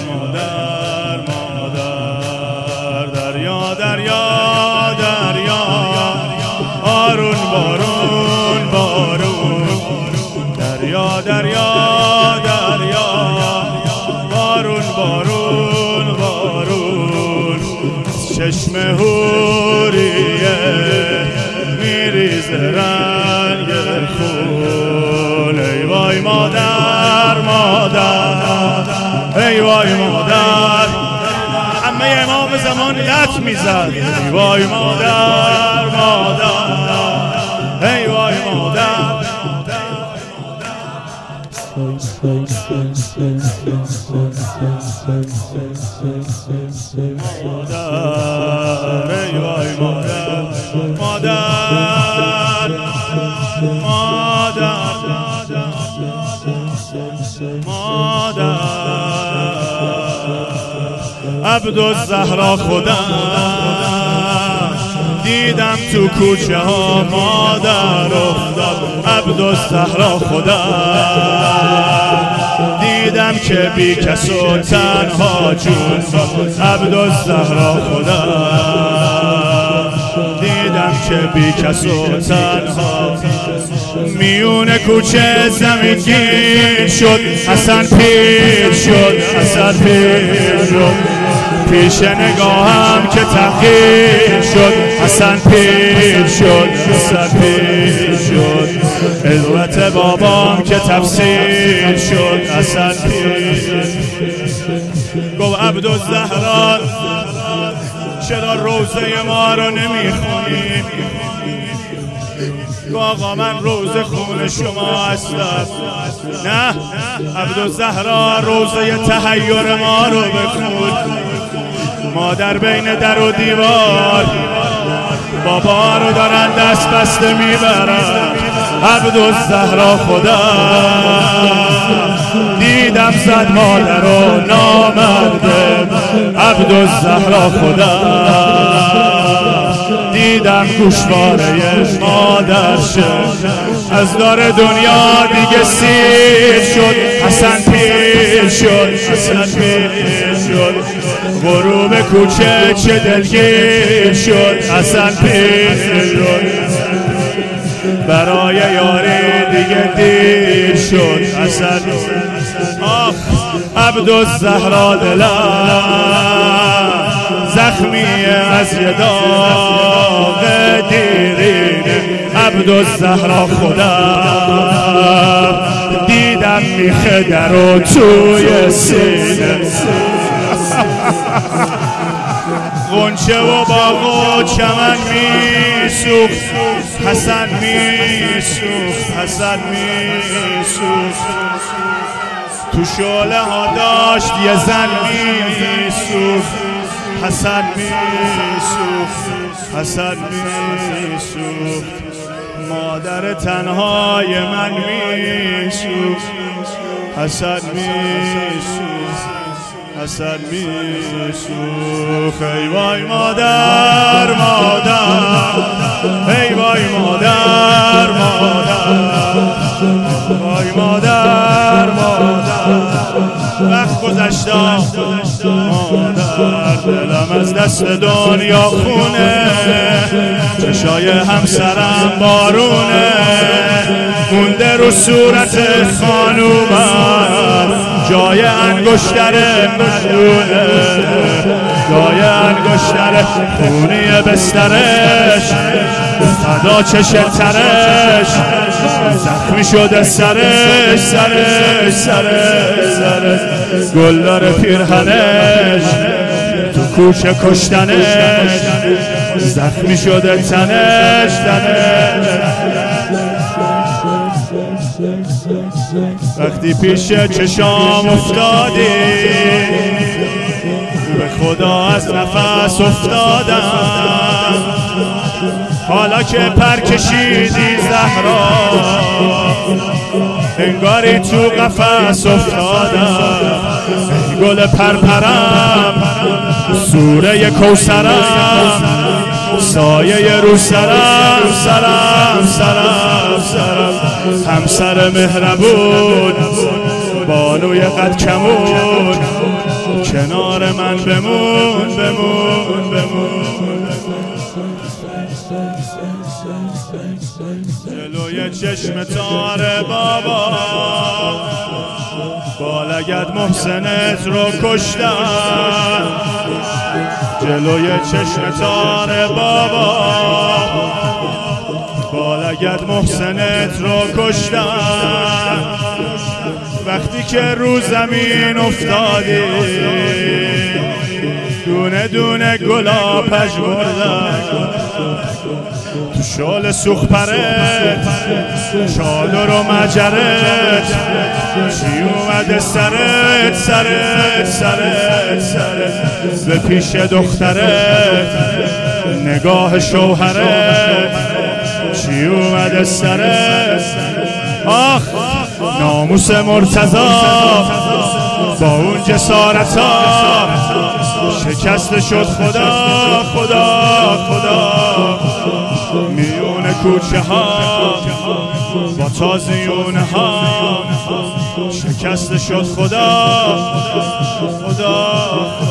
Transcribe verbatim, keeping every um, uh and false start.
مادر مادر دریا دریا دریا بارون بارون بارون دریا دریا دریا بارون بارون بارون چشم حوریه میریزه رنگ خون ای وای مادر مادر ای وای مادر همه امام زمان لط میزد ای وای مادر مادر ای وای مادر مادر ای وای مادر مادر مادر مادر عبدالزهرا خودم دیدم تو کوچه ها مادر افتاد عبدالزهرا خودم دیدم که بی کس و تنها جون داد عبدالزهرا خودم دیدم که بی کس و تنها میون کوچه زمین گیر شد حسن پیر شد حسن پیر شد پیش نگاهم که تغییر شد حسن پیر شد حسن پیر شد عزت بابام که تفسیر شد حسن پیر گفت عبدالزهرا چرا روزه ما رو نمیخونیم؟ آقا من روزه خون شما هستم. نه عبدالزهرا روزه تحیر ما رو بخون. ما در بین در و دیوار بابا رو دارن دست بسته میبرن. عبدالزهرا خدا دیدم زد مادر و نامرده. عبدالزهرا خدا دیدم گوشواره مادر شد. از دار دنیا دیگه سیر شد. حسن پیر شد حسن پیر شد. غروب کوچه چه دلگیر شد. حسن پیر شد. برای یاری دیگه دیر شد. حسن آخ عبدالزهرا دلم زخمیه از یه داغ دیرینه. عبدالزهرا خدا دیدم میخه در و توی سینه. غنچه و باغ و چمن میسوخت. حسن میسوخت حسن میسوخت. تو شعله ها داشت یه زن میسوخت. حسن میسوخت حسن میسوخت. مادر تنهای من میسوخت. حسن میسوخت حسن میسوخت. ای وای مادر مادر ای وای مادر مادر وای مادر مادر. وقت گذشته مادر دلم از دست دنیا خونه. چشای همسرم بارونه. مونده رو صورت خانومم جای انگشتر مدونه. جای انگشتر خونی بسترش. فدا چش ترش زخمی شده سرش سرش سرش سرش. گلدار پیرهنش تو کوچه کشتنش. زخمی شده تنش تنش. وقتی پیش چشام افتادی به خدا از نفس افتادم. حالا که پر کشیدی زهرا انگاری تو قفس افتادم. گل پرپرم سوره کوثرم سایه رو سرم سرم سرم سرم. همسر مهربون بانوی قد کمون من بمون بمون بمون جلوی چشم تار بابا با لگد محسنت رو کشتن جلوی چشم تار بابا با لگد محسنت رو کشتن وقتی که رو زمین افتادی دونه دونه گلا پژمردن تو شال سوخ پرت چادر و مجرت چی اومده سرت سرت سرت سرت به پیش دخترت نگاه شوهرت چی اومده سرت آخ ناموس مرتضی با اون جسارتا شکست شد خدا خدا خدا میون کوچه ها با تازیونه ها شکست شد خدا خدا